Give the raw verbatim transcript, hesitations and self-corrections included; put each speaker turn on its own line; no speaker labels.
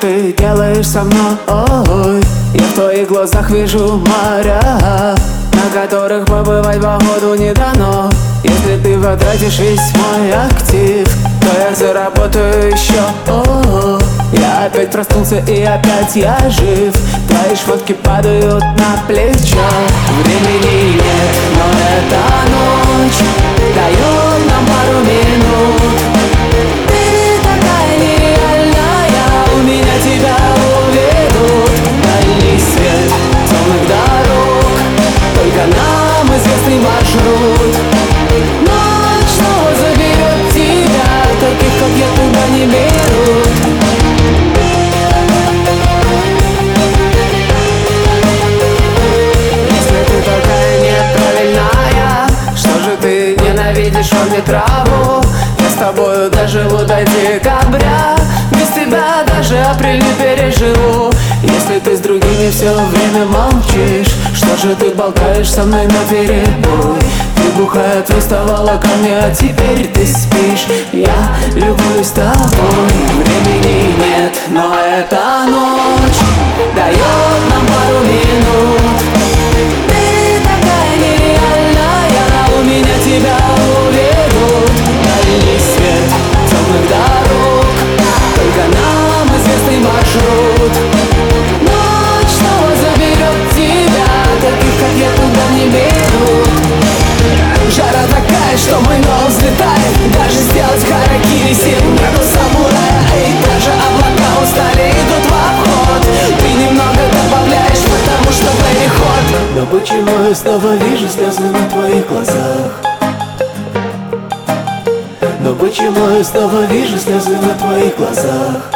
ты делаешь со мной? Я в твоих глазах вижу моря, на которых побывать походу не дано. Если ты потратишь весь мой актив, то я заработаю еще. О-о-о. Я опять проснулся и опять я жив. Твои шмотки падают на плечо. Времени нет, но эта ночь дает нам пару минут. Ты такая нереальная, у меня тебя уведут. Дальний свет темных дорог, только нам известный маршрут. Ночь снова заберет тебя, таких как я туда не берут. Ненавидишь он мне траву. Я с тобою доживу до декабря. Без тебя даже апрель не переживу. Если ты с другими все время молчишь, что же ты болтаешь со мной наперебой? Ты бухая приставала ко мне, а теперь ты спишь. Я любуюсь тобой. Времени нет, но эта ночь дает нам пару минут. Ты такая нереальная, у меня тебя уведут. Дальний свет темных дорог, только нам известный маршрут. Ночь снова заберет тебя, таких как я туда не берут. Жара такая, что мой нос взлетает. Даже сделать харакири сил нету самурая. Эй, даже облака устали, идут в обход. Ты немного добавляешь, потому что переход. Но почему я снова вижу слезы на твоих глазах? Но почему я снова вижу слезы на твоих глазах?